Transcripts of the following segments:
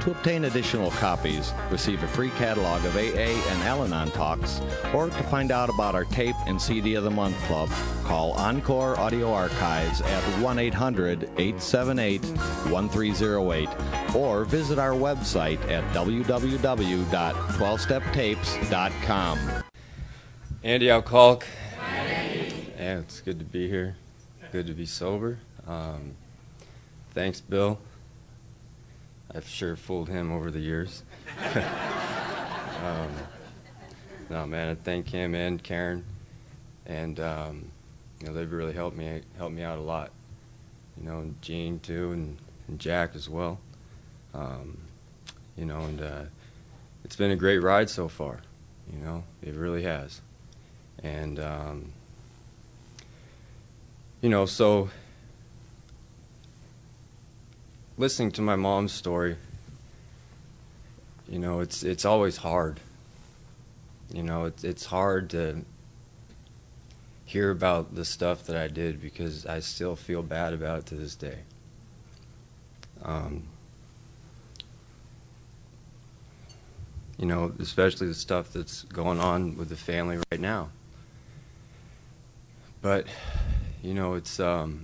To obtain additional copies, receive a free catalog of AA and Al-Anon talks, or to find out about our tape and CD of the Month Club, call Encore Audio Archives at 1-800-878-1308 or visit our website at www.12steptapes.com. Andy Alcoholic. Yeah, it's good to be here. Good to be sober. Thanks, Bill. I've sure fooled him over the years. No, man, I thank him and Karen, and they've really helped me out a lot. And Gene too, and Jack as well. It's been a great ride so far. It really has. And so listening to my mom's story, it's always hard. It's hard to hear about the stuff that I did because I still feel bad about it to this day. Especially the stuff that's going on with the family right now. But, it's,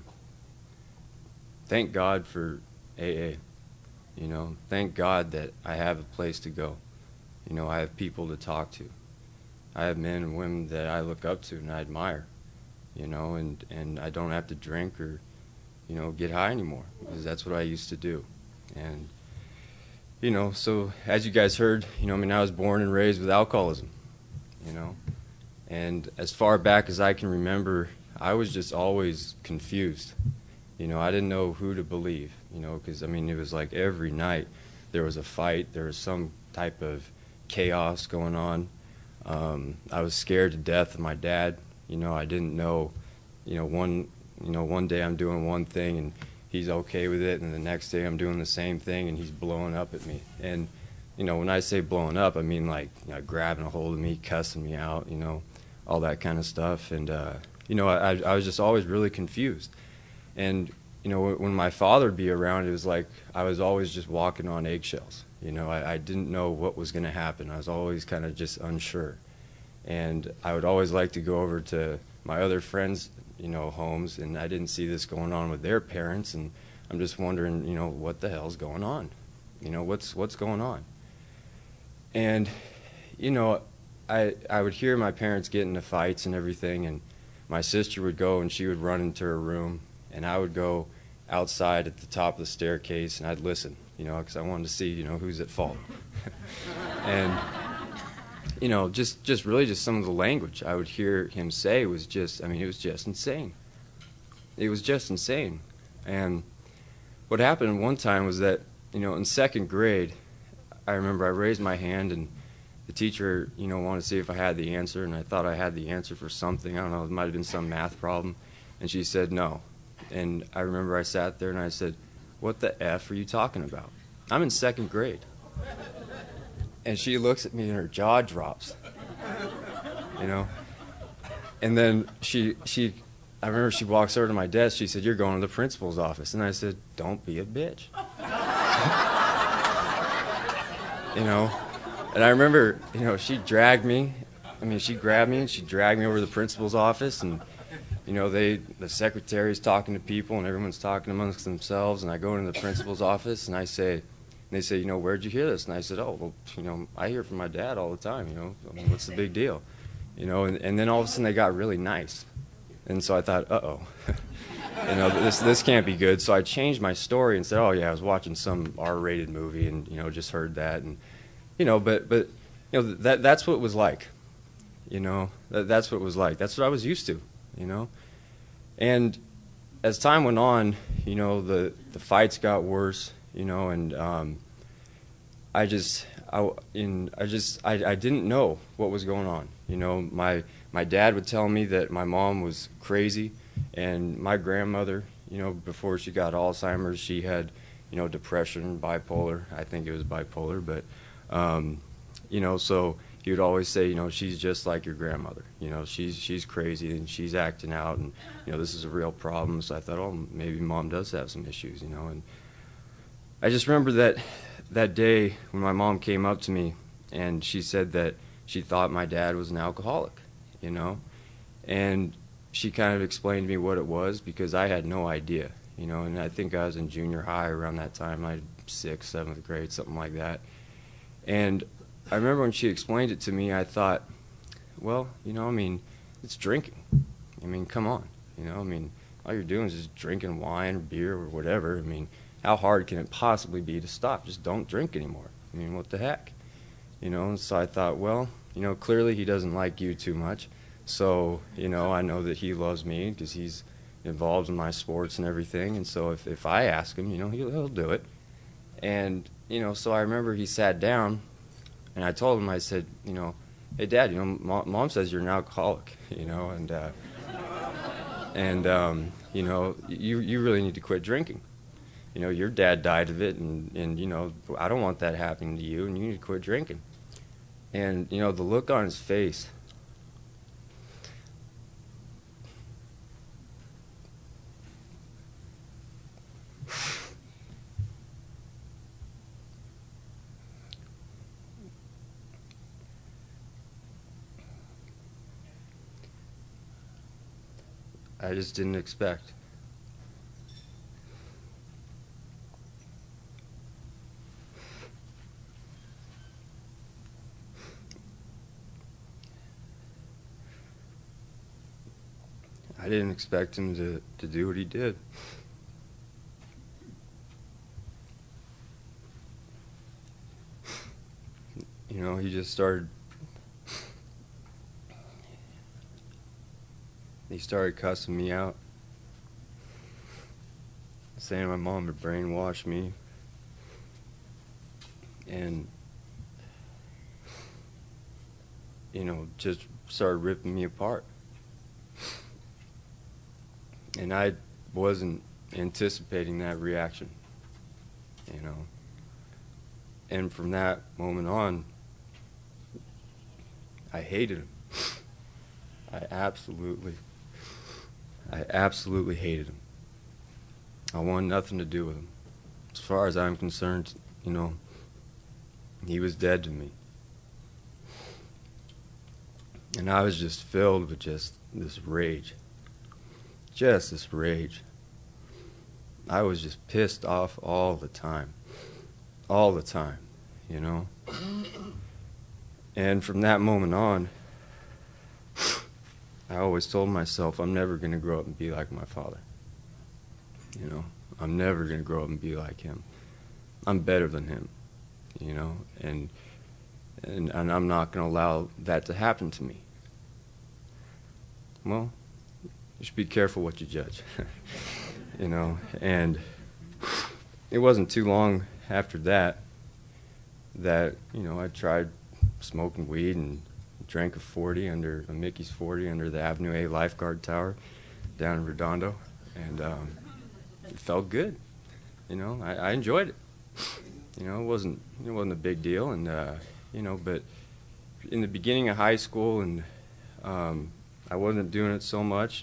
thank God for AA. Thank God that I have a place to go. I have people to talk to. I have men and women that I look up to and I admire, and I don't have to drink or, get high anymore because that's what I used to do. And, so as you guys heard, I was born and raised with alcoholism, and as far back as I can remember, I was just always confused. I didn't know who to believe, because, it was like every night there was a fight, there was some type of chaos going on. I was scared to death of my dad. I didn't know, one day I'm doing one thing and he's okay with it, and the next day I'm doing the same thing and he's blowing up at me. And, when I say blowing up, I mean like grabbing a hold of me, cussing me out, all that kind of stuff. And, I was just always really confused. And, when my father would be around, it was like I was always just walking on eggshells. I didn't know what was going to happen. I was always kind of just unsure. And I would always like to go over to my other friends' homes, and I didn't see this going on with their parents, and I'm just wondering, what the hell's going on? What's going on? And, I would hear my parents get into fights and everything, and my sister would go and she would run into her room, and I would go outside at the top of the staircase and I'd listen, because I wanted to see, who's at fault. And, just really just some of the language I would hear him say was just, it was just insane. It was just insane. And what happened one time was that, in second grade, I remember I raised my hand and the teacher, wanted to see if I had the answer, and I thought I had the answer for something. I don't know, it might have been some math problem. And she said no. And I remember I sat there and I said, "What the F are you talking about? I'm in second grade." And she looks at me and her jaw drops, And then I remember she walks over to my desk. She said, "You're going to the principal's office." And I said, "Don't be a bitch." And I remember, she dragged me. She grabbed me and she dragged me over to the principal's office, and the secretary's talking to people and everyone's talking amongst themselves, and I go into the principal's office and they say, "Where'd you hear this?" And I said, "Oh, well, I hear from my dad all the time, what's the big deal?" And then all of a sudden they got really nice. And so I thought, uh-oh, this can't be good. So I changed my story and said, "Oh yeah, I was watching some R-rated movie and, just heard that." And, but that's what it was like. That's what it was like. That's what I was used to, And as time went on, the fights got worse, and I didn't know what was going on. My dad would tell me that my mom was crazy, and my grandmother, before she got Alzheimer's, she had, depression, bipolar. I think it was bipolar, but, so he would always say, "She's just like your grandmother. She's crazy and she's acting out, and, this is a real problem." So I thought, oh, maybe Mom does have some issues, And I just remember that that day when my mom came up to me and she said that she thought my dad was an alcoholic, you know, and she kind of explained to me what it was because I had no idea, you know, and I think I was in junior high around that time, I 6th, 7th grade, something like that. And I remember when she explained it to me, I thought, well, you know, I mean, it's drinking. I mean, come on, you know, I mean, all you're doing is just drinking wine or beer or whatever. I mean, how hard can it possibly be to stop? Just don't drink anymore. I mean, what the heck? You know, and so I thought, well, you know, clearly he doesn't like you too much. So, you know, I know that he loves me because he's involved in my sports and everything. And so if I ask him, you know, he'll do it. And, you know, so I remember he sat down and I told him, I said, you know, hey, Dad, you know, Mom says you're an alcoholic, you know, and you know, you really need to quit drinking. You know, your dad died of it, and you know, I don't want that happening to you, and you need to quit drinking. And, you know, the look on his face, I just didn't expect. I didn't expect him to do what he did. You know, he just started cussing me out, saying my mom had brainwashed me, and, you know, just started ripping me apart. And I wasn't anticipating that reaction, you know. And from that moment on, I hated him. I absolutely hated him. I wanted nothing to do with him. As far as I'm concerned, you know, he was dead to me. And I was just filled with just this rage. Just this rage. I was just pissed off all the time. All the time, you know. And from that moment on, I always told myself I'm never going to grow up and be like my father. You know, I'm never going to grow up and be like him. I'm better than him, you know, and I'm not going to allow that to happen to me. Well, you should be careful what you judge, you know. And it wasn't too long after that, you know, I tried smoking weed and drank a Mickey's 40 under the Avenue A lifeguard tower down in Redondo, and it felt good, you know. I enjoyed it, you know. It wasn't a big deal, and you know, but in the beginning of high school, and I wasn't doing it so much,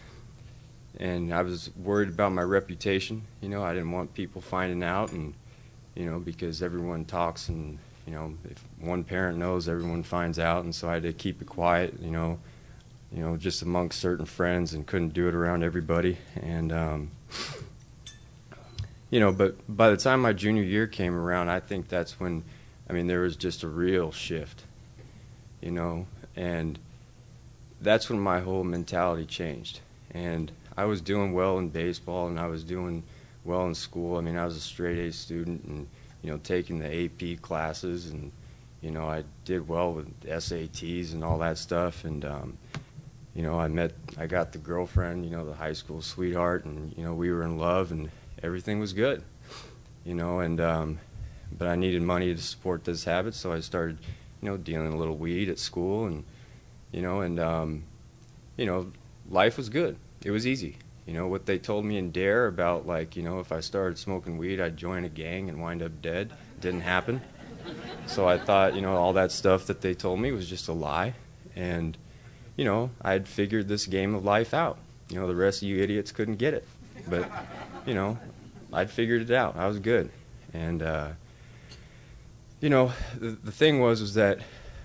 and I was worried about my reputation, you know. I didn't want people finding out, and you know, because everyone talks, and you know, if one parent knows, everyone finds out, and so I had to keep it quiet, you know, just amongst certain friends, and couldn't do it around everybody. And you know, but by the time my junior year came around, I think that's when, I mean, there was just a real shift, you know, and that's when my whole mentality changed. And I was doing well in baseball, and I was doing well in school. I mean, I was a straight A student, and you know, taking the AP classes, and you know, I did well with SATs and all that stuff. And you know, I got the girlfriend, you know, the high school sweetheart, and you know, we were in love, and everything was good, you know. And but I needed money to support this habit, so I started, you know, dealing a little weed at school, and you know, and you know, life was good. It was easy. You know, what they told me in DARE about, like, you know, if I started smoking weed, I'd join a gang and wind up dead, didn't happen. So I thought, you know, all that stuff that they told me was just a lie. And, you know, I'd figured this game of life out. You know, the rest of you idiots couldn't get it. But, you know, I'd figured it out. I was good. And you know, the thing was that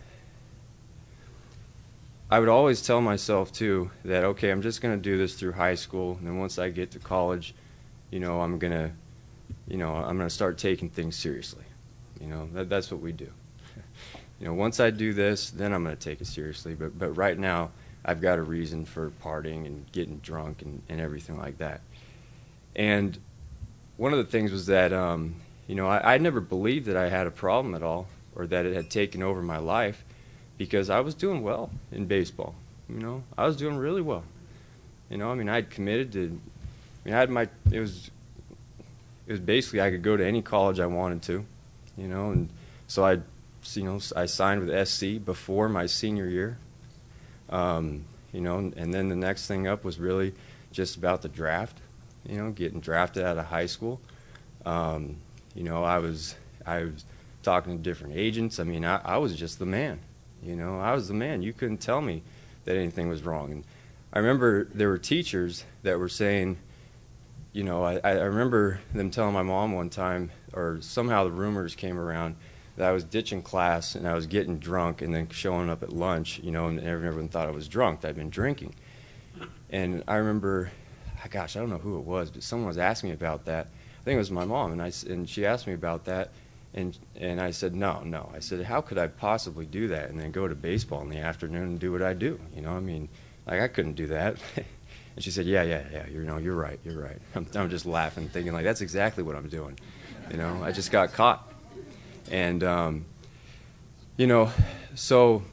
I would always tell myself, too, that, okay, I'm just going to do this through high school, and then once I get to college, you know, I'm going to start taking things seriously. You know, that's what we do. You know, once I do this, then I'm going to take it seriously. But right now, I've got a reason for partying and getting drunk and everything like that. And one of the things was that, you know, I never believed that I had a problem at all or that it had taken over my life, because I was doing well in baseball. You know, I was doing really well. You know, I mean, I'd committed to, I mean, I had it was basically I could go to any college I wanted to, you know, and so I signed with SC before my senior year, you know, and then the next thing up was really just about the draft, you know, getting drafted out of high school. You know, I was talking to different agents. I mean, I was just the man. You know, I was the man. You couldn't tell me that anything was wrong. And I remember there were teachers that were saying, you know, I remember them telling my mom one time, or somehow the rumors came around, that I was ditching class and I was getting drunk and then showing up at lunch, you know, and everyone thought I was drunk. I'd been drinking. And I remember, gosh, I don't know who it was, but someone was asking me about that. I think it was my mom, and she asked me about that. And I said, no. I said, how could I possibly do that and then go to baseball in the afternoon and do what I do? You know, I mean, like, I couldn't do that. And she said, yeah, you know, you're right. I'm just laughing, thinking, like, that's exactly what I'm doing. You know, I just got caught. And, you know, so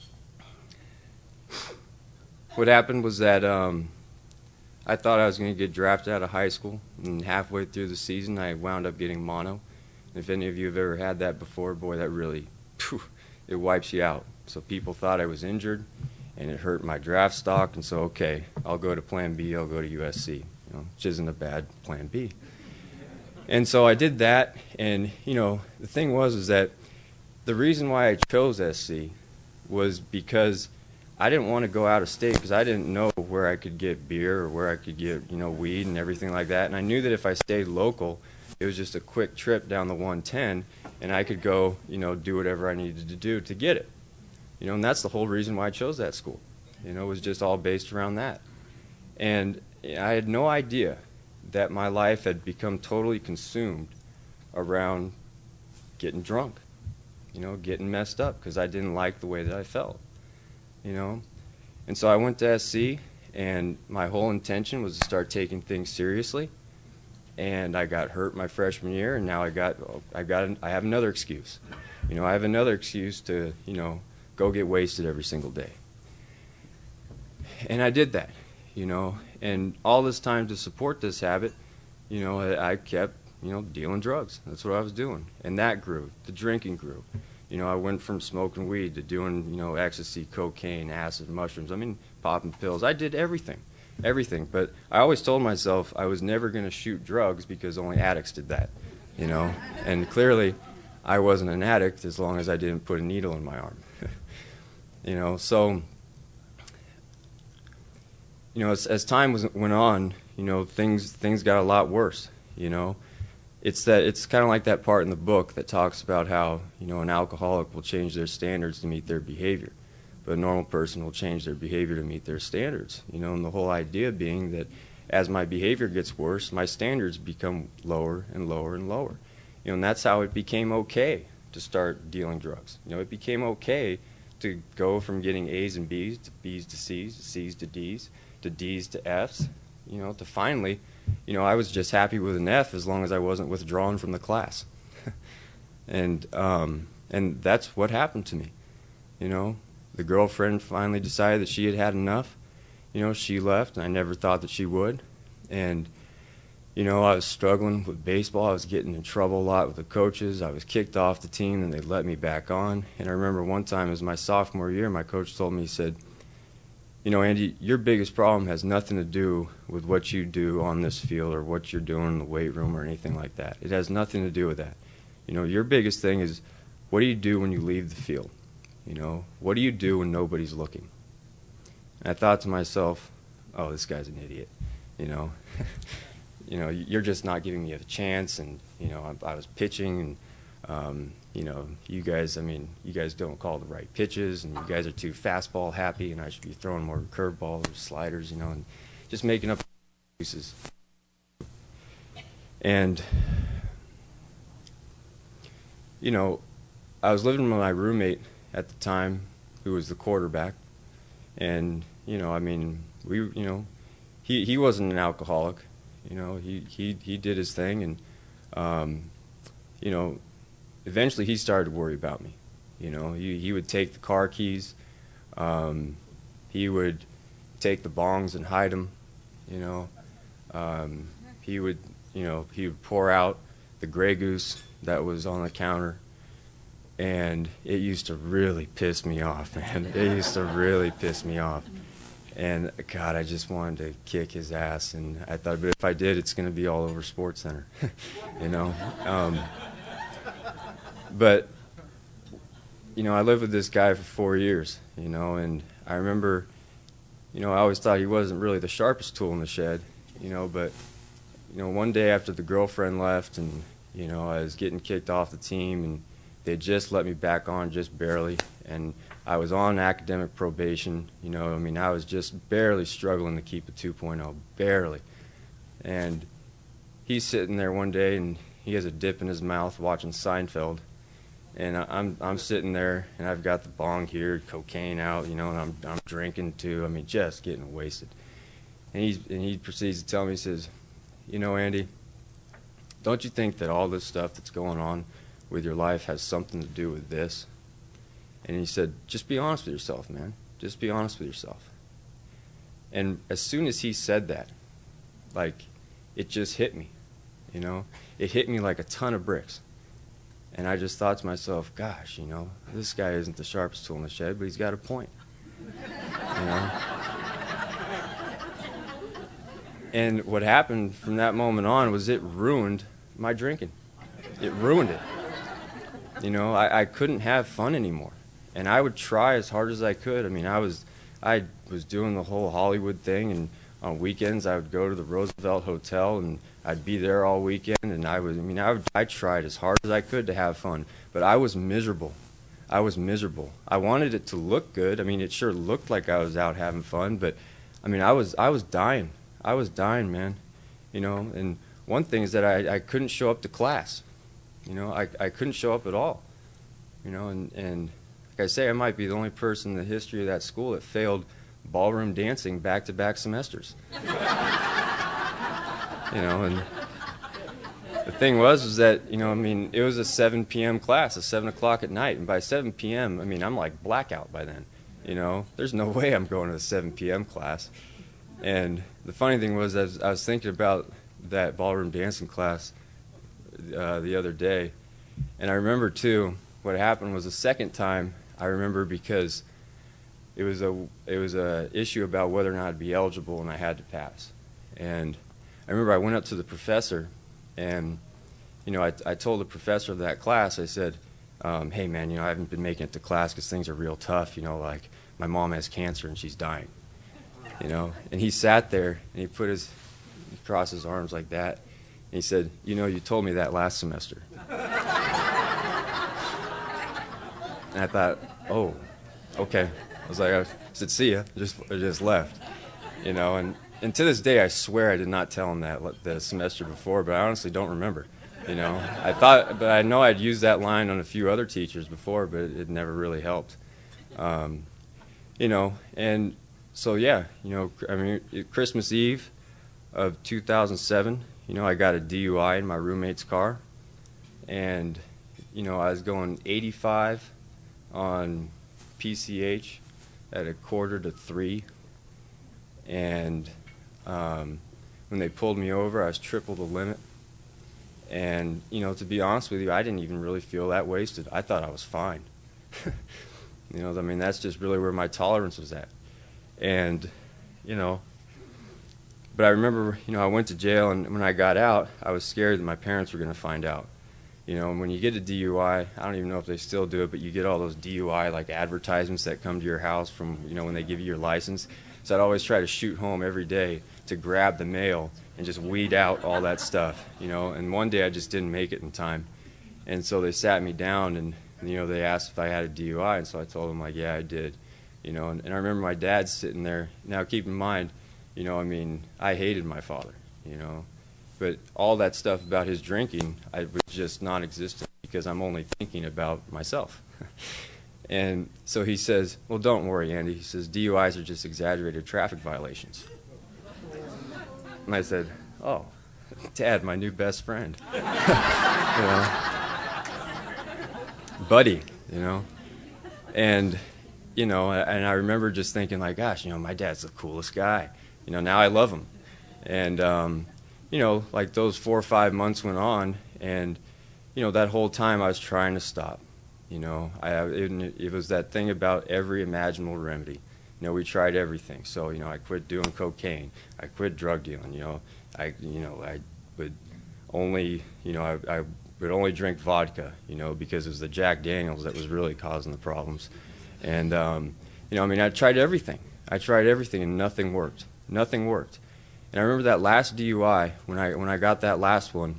what happened was that I thought I was going to get drafted out of high school, and halfway through the season I wound up getting mono. If any of you have ever had that before, boy, that really, it wipes you out. So people thought I was injured, and it hurt my draft stock, and so, okay, I'll go to Plan B, I'll go to USC, you know, which isn't a bad Plan B. And so I did that, and, you know, the thing was that the reason why I chose SC was because I didn't want to go out of state, because I didn't know where I could get beer or where I could get, you know, weed and everything like that, and I knew that if I stayed local, it was just a quick trip down the 110, and I could go, you know, do whatever I needed to do to get it. You know, and that's the whole reason why I chose that school. You know, it was just all based around that. And I had no idea that my life had become totally consumed around getting drunk, you know, getting messed up, because I didn't like the way that I felt, you know. And so I went to SC, and my whole intention was to start taking things seriously. And I got hurt my freshman year, and now I have another excuse. You know, I have another excuse to, you know, go get wasted every single day. And I did that, you know, and all this time to support this habit, you know, I kept, you know, dealing drugs. That's what I was doing. And that grew. The drinking grew. You know, I went from smoking weed to doing, you know, ecstasy, cocaine, acid, mushrooms. I mean, popping pills. I did everything. But I always told myself I was never going to shoot drugs because only addicts did that, you know. And clearly, I wasn't an addict as long as I didn't put a needle in my arm, you know. So, you know, as time went on, you know, things got a lot worse, you know. It's kind of like that part in the book that talks about how, you know, an alcoholic will change their standards to meet their behavior. But a normal person will change their behavior to meet their standards, you know, and the whole idea being that as my behavior gets worse, my standards become lower and lower and lower. You know, and that's how it became okay to start dealing drugs. You know, it became okay to go from getting A's and B's to C's to C's to D's to F's, you know, to finally, you know, I was just happy with an F as long as I wasn't withdrawn from the class. And that's what happened to me, you know. The girlfriend finally decided that she had had enough. You know, she left, and I never thought that she would. And, you know, I was struggling with baseball. I was getting in trouble a lot with the coaches. I was kicked off the team, and they let me back on. And I remember one time, it was my sophomore year, my coach told me, he said, you know, Andy, your biggest problem has nothing to do with what you do on this field or what you're doing in the weight room or anything like that. It has nothing to do with that. You know, your biggest thing is, what do you do when you leave the field? You know, what do you do when nobody's looking? And I thought to myself, oh, this guy's an idiot, you know. You know, you're just not giving me a chance. And, you know, I was pitching, and You know, you guys, I mean, you guys don't call the right pitches, and you guys are too fastball happy, and I should be throwing more curveballs or sliders, you know, and just making up excuses. And, you know, I was living with my roommate at the time, who was the quarterback, and, you know, I mean, he wasn't an alcoholic, you know, he did his thing, and, you know, eventually he started to worry about me. You know, he would take the car keys, he would take the bongs and hide them, you know. He would pour out the Grey Goose that was on the counter, and it used to really piss me off, man. It used to really piss me off. And, God, I just wanted to kick his ass, and I thought, but if I did, it's going to be all over SportsCenter, you know. But, you know, I lived with this guy for 4 years, you know, and I remember, you know, I always thought he wasn't really the sharpest tool in the shed, you know, but, you know, one day after the girlfriend left and, you know, I was getting kicked off the team and they just let me back on just barely, and I was on academic probation, you know, I mean, I was just barely struggling to keep a 2.0, barely. And he's sitting there one day and he has a dip in his mouth watching Seinfeld. And I'm sitting there, and I've got the bong here, cocaine out, you know, and I'm drinking too. I mean, just getting wasted. And he proceeds to tell me, he says, you know, Andy, don't you think that all this stuff that's going on with your life has something to do with this? And he said, just be honest with yourself, man. Just be honest with yourself. And as soon as he said that, like, it just hit me, you know. It hit me like a ton of bricks. And I just thought to myself, gosh, you know, this guy isn't the sharpest tool in the shed, but he's got a point. You know? And what happened from that moment on was it ruined my drinking. It ruined it. You know, I couldn't have fun anymore. And I would try as hard as I could. I mean, I was doing the whole Hollywood thing, and on weekends I would go to the Roosevelt Hotel and I'd be there all weekend, and I tried as hard as I could to have fun, but I was miserable. I was miserable. I wanted it to look good. I mean, it sure looked like I was out having fun, but I mean, I was dying. I was dying, man. You know, and one thing is that I couldn't show up to class. You know, I couldn't show up at all. You know, and like I say, I might be the only person in the history of that school that failed ballroom dancing back-to-back semesters. You know, and the thing was that, you know, I mean, it was a 7 p.m. class, a 7 o'clock at night, and by 7 p.m., I mean, I'm like blackout by then, you know. There's no way I'm going to the 7 p.m. class. And the funny thing was, as I was thinking about that ballroom dancing class the other day, and I remember, too, what happened was the second time, I remember because it was a issue about whether or not I'd be eligible, and I had to pass. And I remember I went up to the professor, and, you know, I told the professor of that class, I said, hey, man, you know, I haven't been making it to class because things are real tough, you know, like my mom has cancer and she's dying, you know. And he sat there, and he crossed his arms like that, and he said, you know, you told me that last semester. And I thought, oh, okay. I said, see ya. I just left, you know. And to this day, I swear I did not tell him that the semester before, but I honestly don't remember, you know. But I know I'd used that line on a few other teachers before, but it never really helped, you know. And so, yeah, you know, I mean, Christmas Eve of 2007, you know, I got a DUI in my roommate's car, and, you know, I was going 85 on PCH at 2:45, and when they pulled me over, I was triple the limit. And, you know, to be honest with you, I didn't even really feel that wasted. I thought I was fine. You know, I mean, that's just really where my tolerance was at. And, you know, but I remember, you know, I went to jail, and when I got out, I was scared that my parents were going to find out. You know, and when you get a DUI, I don't even know if they still do it, but you get all those DUI, like, advertisements that come to your house from, you know, when they give you your license. So I'd always try to shoot home every day to grab the mail and just weed out all that stuff, you know. And one day I just didn't make it in time. And so they sat me down, and they asked if I had a DUI, and so I told them, like, yeah, I did. And I remember my dad sitting there. Now, keep in mind, I hated my father, but all that stuff about his drinking, I was just non-existent because I'm only thinking about myself. And so he says, well, don't worry, Andy. He says, DUIs are just exaggerated traffic violations. And I said, oh, Dad, my new best friend. Buddy, And, and I remember just thinking, like, gosh, my dad's the coolest guy. Now I love him. And, like those 4 or 5 months went on, and, that whole time I was trying to stop. It was that thing about every imaginable remedy. We tried everything. So, I quit doing cocaine. I quit drug dealing. I would only, I would only drink vodka, because it was the Jack Daniels that was really causing the problems. And, I tried everything. And nothing worked. Nothing worked. And I remember that last DUI, when I got that last one,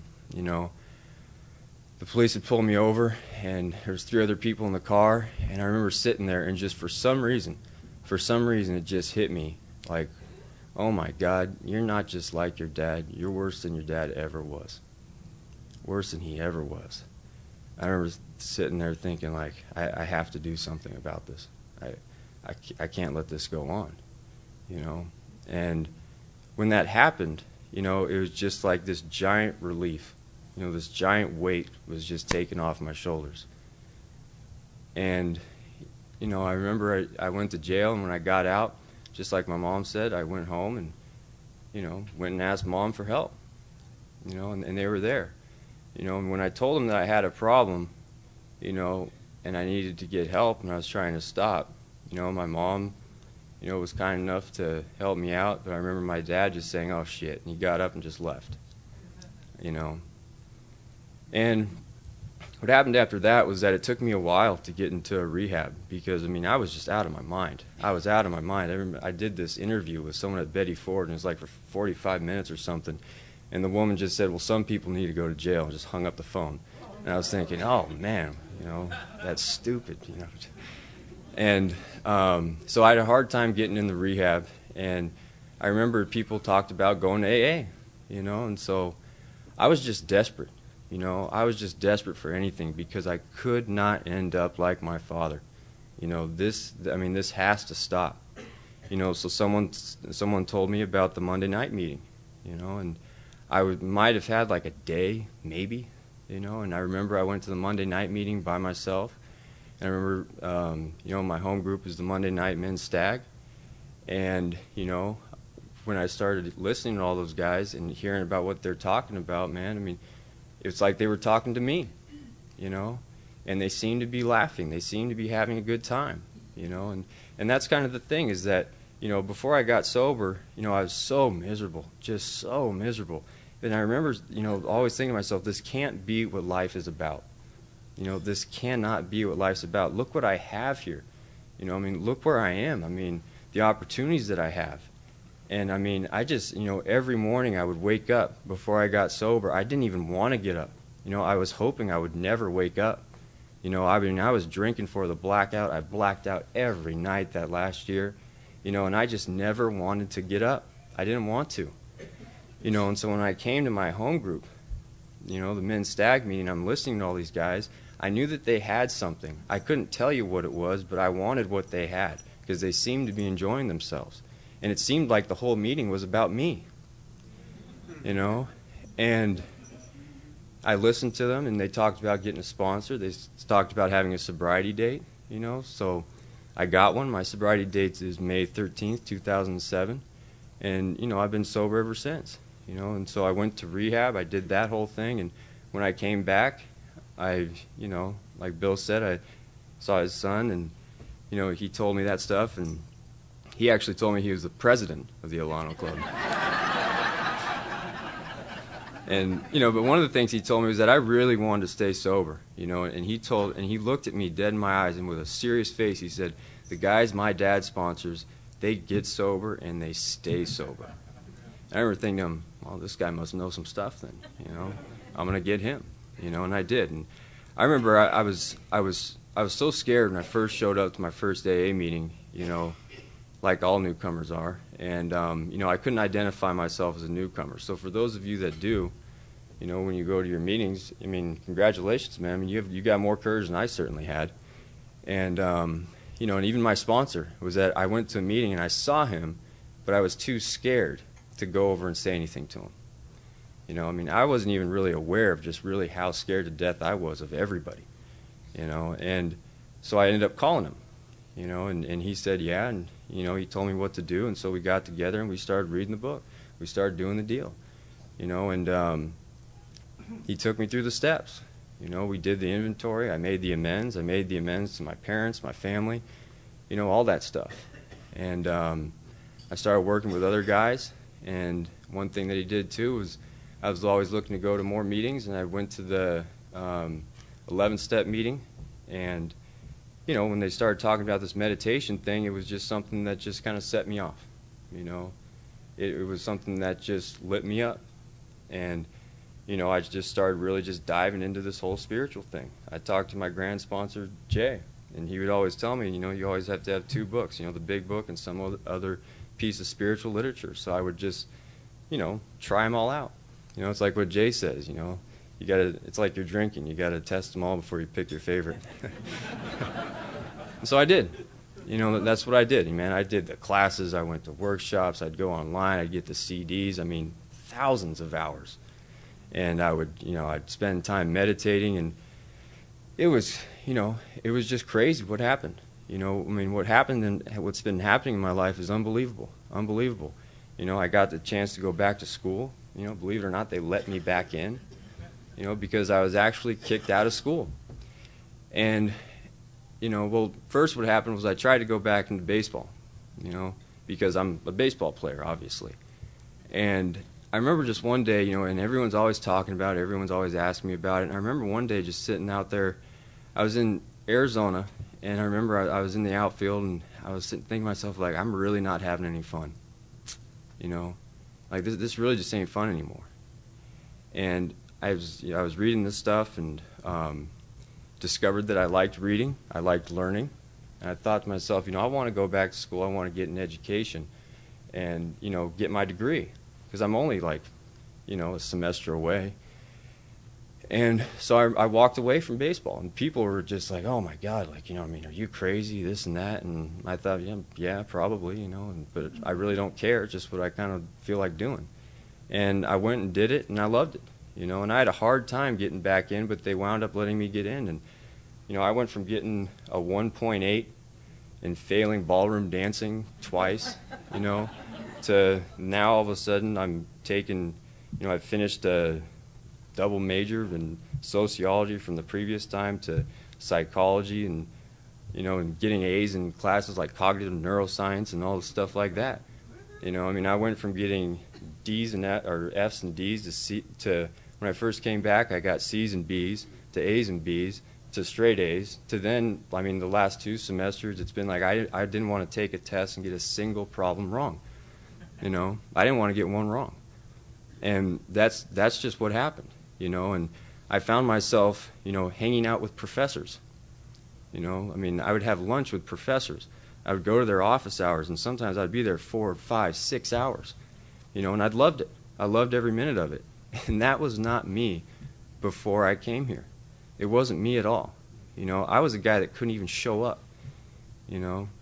the police had pulled me over, and there was 3 other people in the car, and I remember sitting there, and just for some reason, it just hit me like, oh my God, you're not just like your dad. You're worse than your dad ever was. Worse than he ever was. I remember sitting there thinking, like, I have to do something about this. I can't let this go on, And when that happened, it was just like this giant relief. This giant weight was just taken off my shoulders. And, I remember I went to jail, and when I got out, just like my mom said, I went home and, went and asked Mom for help, and they were there. And when I told them that I had a problem, and I needed to get help and I was trying to stop, my mom, was kind enough to help me out, but I remember my dad just saying, oh shit, and he got up and just left, And what happened after that was that it took me a while to get into a rehab because, I was just out of my mind. I was out of my mind. I remember I did this interview with someone at Betty Ford, and it was like for 45 minutes or something, and the woman just said, well, some people need to go to jail, and just hung up the phone. And I was thinking, oh, man, that's stupid, And so I had a hard time getting in the rehab, and I remember people talked about going to AA, and so I was just desperate. I was just desperate for anything because I could not end up like my father. This has to stop. So someone told me about the Monday night meeting, and I might have had like a day, maybe, and I remember I went to the Monday night meeting by myself, and I remember, my home group is the Monday Night Men's Stag, and, when I started listening to all those guys and hearing about what they're talking about, man, it's like they were talking to me, and they seemed to be laughing. They seemed to be having a good time, and that's kind of the thing is that, before I got sober, I was so miserable, just so miserable. And I remember, always thinking to myself, this can't be what life is about. This cannot be what life's about. Look what I have here. Look where I am. The opportunities that I have. And I just, every morning I would wake up before I got sober. I didn't even want to get up. I was hoping I would never wake up. I was drinking for the blackout. I blacked out every night that last year, and I just never wanted to get up. I didn't want to. And so when I came to my home group, the men's stag meeting, I'm listening to all these guys. I knew that they had something. I couldn't tell you what it was, but I wanted what they had because they seemed to be enjoying themselves. And it seemed like the whole meeting was about me, And I listened to them, and they talked about getting a sponsor. They talked about having a sobriety date, So I got one. My sobriety date is May 13th, 2007. And, I've been sober ever since, And so I went to rehab. I did that whole thing. And when I came back, like Bill said, I saw his son, and, he told me that stuff. And he actually told me he was the president of the Alano Club. And, but one of the things he told me was that I really wanted to stay sober, and he looked at me dead in my eyes, and with a serious face, he said, the guys my dad sponsors, they get sober and they stay sober. And I remember thinking to him, well, this guy must know some stuff then, I'm going to get him, and I did. And I remember I was so scared when I first showed up to my first AA meeting, you know, like all newcomers are. And, you know, I couldn't identify myself as a newcomer. So for those of you that do, you know, when you go to your meetings, I mean, congratulations, man. I mean, you got more courage than I certainly had. And, you know, and even my sponsor was that I went to a meeting and I saw him, but I was too scared to go over and say anything to him. You know, I mean, I wasn't even really aware of just really how scared to death I was of everybody, you know. And so I ended up calling him, you know, and he said, yeah, and, you know, he told me what to do. And so we got together and we started reading the book. We started doing the deal, you know, and he took me through the steps. You know, we did the inventory. I made the amends. I made the amends to my parents, my family, you know, all that stuff. And I started working with other guys. And one thing that he did, too, was I was always looking to go to more meetings. And I went to the 11-step meeting. And, you know, when they started talking about this meditation thing, it was just something that just kind of set me off. You know, it was something that just lit me up. And you know, I just started really just diving into this whole spiritual thing. I talked to my grand sponsor, Jay, and he would always tell me, you know, you always have to have two books, you know, the big book and some other piece of spiritual literature. So I would just, you know, try them all out. You know, it's like what Jay says, you know, you gotta, it's like you're drinking. You got to test them all before you pick your favorite. So I did. You know, that's what I did. Man, I did the classes. I went to workshops. I'd go online. I'd get the CDs. I mean, thousands of hours. And I would, you know, I'd spend time meditating, and it was, you know, it was just crazy what happened. You know, I mean, what happened and what's been happening in my life is unbelievable, unbelievable. You know, I got the chance to go back to school. You know, believe it or not, they let me back in, you know, because I was actually kicked out of school. And, you know, well, first what happened was I tried to go back into baseball, you know, because I'm a baseball player, obviously. And I remember just one day, you know, and everyone's always talking about it, everyone's always asking me about it, and I remember one day just sitting out there. I was in Arizona, and I remember I was in the outfield, and I was thinking to myself, like, I'm really not having any fun, you know? Like, this really just ain't fun anymore. And I was reading this stuff and discovered that I liked reading, I liked learning, and I thought to myself, you know, I want to go back to school, I want to get an education and, you know, get my degree. Because I'm only like, you know, a semester away. And so I walked away from baseball, and people were just like, oh my God, like, you know, I mean, are you crazy, this and that? And I thought, yeah, probably, you know, but I really don't care. It's just what I kind of feel like doing. And I went and did it, and I loved it, you know, and I had a hard time getting back in, but they wound up letting me get in. And, you know, I went from getting a 1.8 and failing ballroom dancing twice, you know, to now all of a sudden I'm taking, you know, I've finished a double major in sociology from the previous time to psychology, and, you know, and getting A's in classes like cognitive neuroscience and all the stuff like that. You know, I mean, I went from getting D's and or F's and D's to C, to when I first came back, I got C's and B's to A's and B's to straight A's to then, I mean, the last 2 semesters, it's been like I didn't want to take a test and get a single problem wrong. You know, I didn't want to get one wrong. And that's just what happened, you know. And I found myself, you know, hanging out with professors. You know, I mean, I would have lunch with professors. I would go to their office hours, and sometimes I'd be there 4, 5, 6 hours, you know, and I'd loved it. I loved every minute of it. And that was not me before I came here. It wasn't me at all. You know, I was a guy that couldn't even show up, you know.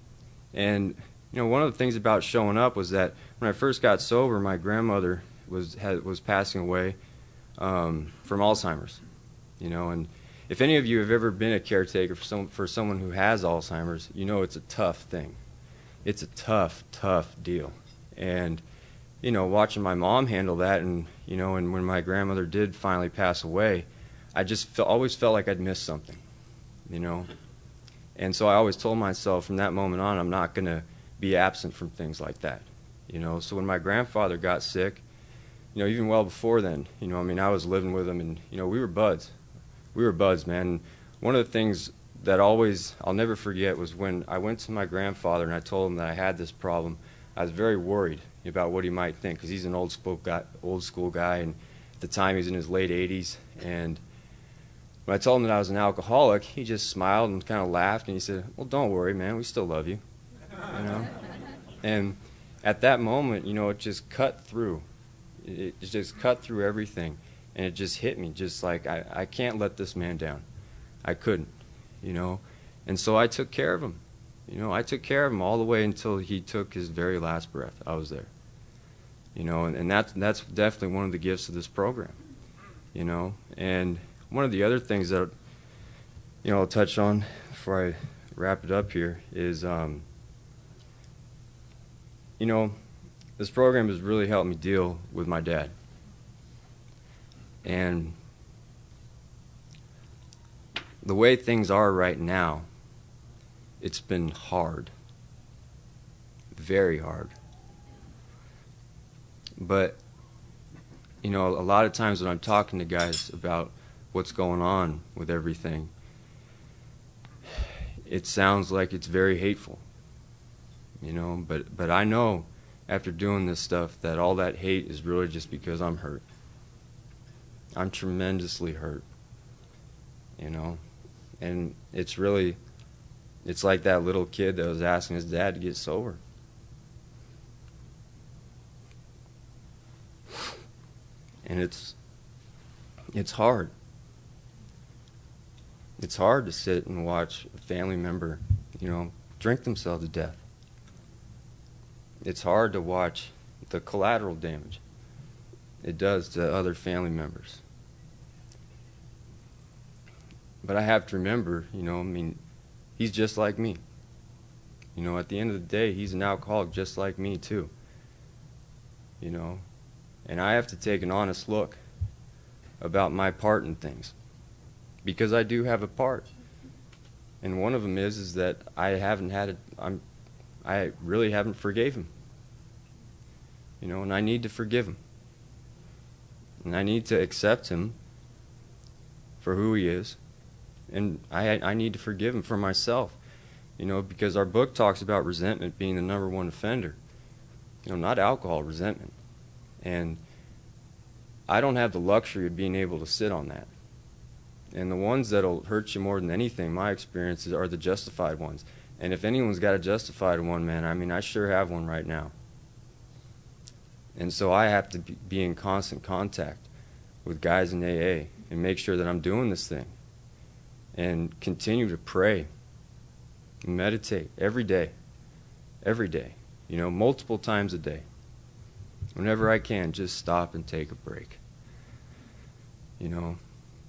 And you know, one of the things about showing up was that when I first got sober, my grandmother was passing away from Alzheimer's. You know, and if any of you have ever been a caretaker for someone who has Alzheimer's, you know it's a tough thing. It's a tough deal. And you know, watching my mom handle that, and you know, and when my grandmother did finally pass away, I just always felt like I'd missed something. You know, and so I always told myself from that moment on, I'm not going to be absent from things like that, you know. So when my grandfather got sick, you know, even well before then, you know, I mean, I was living with him, and you know, we were buds, man. And one of the things that I'll never forget was when I went to my grandfather and I told him that I had this problem. I was very worried about what he might think, because he's an old school guy, and at the time he's in his late 80s, and when I told him that I was an alcoholic, he just smiled and kind of laughed, and he said, well, don't worry, man, we still love you, you know. And at that moment, you know, it just cut through. It just cut through everything, and it just hit me, just like, I can't let this man down. I couldn't, you know. And so I took care of him. You know, I took care of him all the way until he took his very last breath. I was there. You know, and that's definitely one of the gifts of this program. You know, and one of the other things that, you know, I'll touch on before I wrap it up here is, you know, this program has really helped me deal with my dad. And the way things are right now, it's been hard, very hard. But, you know, a lot of times when I'm talking to guys about what's going on with everything, it sounds like it's very hateful, you know, but I know after doing this stuff that all that hate is really just because I'm hurt. I'm tremendously hurt, you know, and it's really, it's like that little kid that was asking his dad to get sober. And it's hard. It's hard to sit and watch a family member, you know, drink themselves to death. It's hard to watch the collateral damage it does to other family members. But I have to remember, you know, I mean, he's just like me. You know, at the end of the day, he's an alcoholic just like me too. You know, and I have to take an honest look about my part in things, because I do have a part. And one of them is that I really haven't forgave him. You know, and I need to forgive him. And I need to accept him for who he is. And I need to forgive him for myself. You know, because our book talks about resentment being the #1 offender. You know, not alcohol, resentment. And I don't have the luxury of being able to sit on that. And the ones that'll hurt you more than anything, my experiences, are the justified ones. And if anyone's got a justified one, man, I mean, I sure have one right now. And so I have to be in constant contact with guys in AA and make sure that I'm doing this thing. And continue to pray, meditate every day, you know, multiple times a day. Whenever I can, just stop and take a break, you know.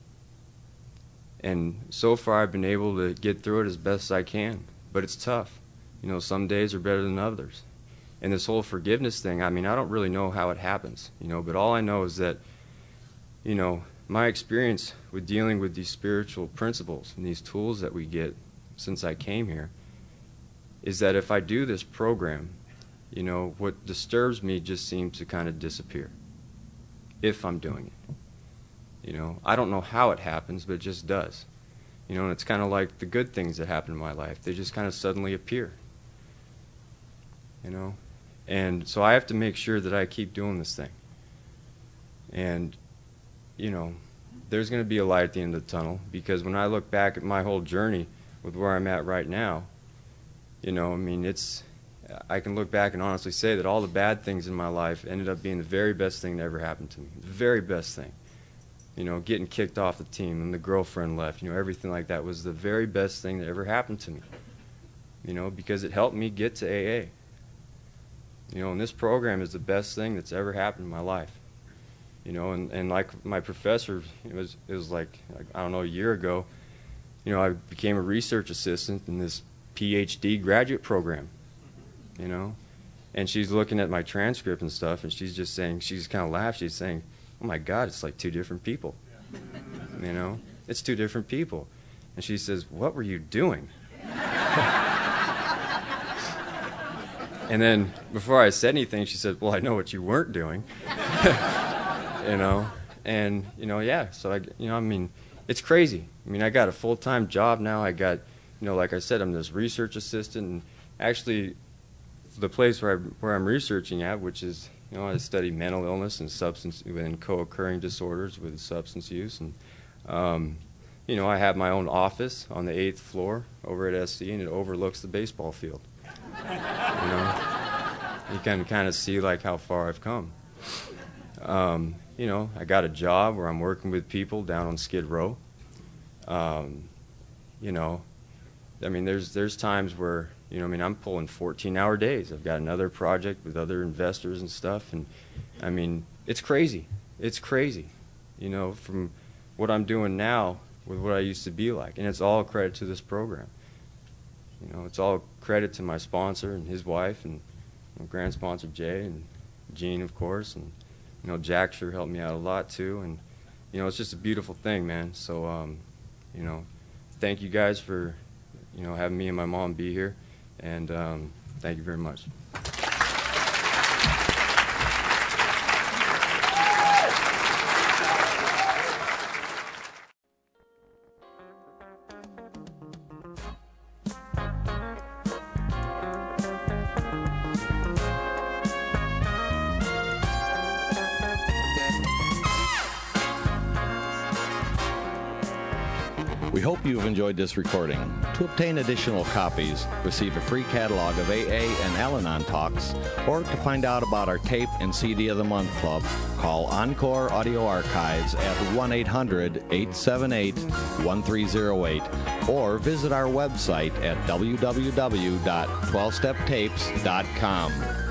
And so far I've been able to get through it as best I can, but it's tough. You know, some days are better than others. And this whole forgiveness thing, I mean, I don't really know how it happens, you know, but all I know is that, you know, my experience with dealing with these spiritual principles and these tools that we get since I came here is that if I do this program, you know, what disturbs me just seems to kind of disappear if I'm doing it. You know, I don't know how it happens, but it just does. You know, and it's kind of like the good things that happen in my life. They just kind of suddenly appear. You know, and so I have to make sure that I keep doing this thing. And, you know, there's going to be a light at the end of the tunnel, because when I look back at my whole journey with where I'm at right now, you know, I mean, I can look back and honestly say that all the bad things in my life ended up being the very best thing that ever happened to me. The very best thing. You know, getting kicked off the team and the girlfriend left, you know, everything like that was the very best thing that ever happened to me. You know, because it helped me get to AA. You know, and this program is the best thing that's ever happened in my life. You know, and like my professor, it was like, I don't know, a year ago, you know, I became a research assistant in this PhD graduate program, you know. And she's looking at my transcript and stuff, and she's just saying, she's kind of laughed, she's saying, oh my God, it's like 2 different people. You know, it's 2 different people. And she says, what were you doing? And then before I said anything, she said, well, I know what you weren't doing. You know, and, you know, yeah, so I mean, it's crazy. I mean, I got a full-time job now. I got, you know, like I said, I'm this research assistant, and actually the place where I'm researching at, which is, you know, I study mental illness and co-occurring disorders with substance use, and you know, I have my own office on the 8th floor over at SC, and it overlooks the baseball field. You know, you can kind of see like how far I've come. You know, I got a job where I'm working with people down on Skid Row. You know, I mean, there's times where, you know, I mean, I'm pulling 14-hour days. I've got another project with other investors and stuff, and I mean, it's crazy. It's crazy, you know, from what I'm doing now with what I used to be like, and it's all credit to this program. You know, it's all credit to my sponsor and his wife, and my grand sponsor Jay and Gene, of course, and you know, Jack sure helped me out a lot too, and you know, it's just a beautiful thing, man. So, you know, thank you guys for, you know, having me and my mom be here, and thank you very much. We hope you've enjoyed this recording. To obtain additional copies, receive a free catalog of AA and Al-Anon talks, or to find out about our Tape and CD of the Month Club, call Encore Audio Archives at 1-800-878-1308, or visit our website at www.12steptapes.com.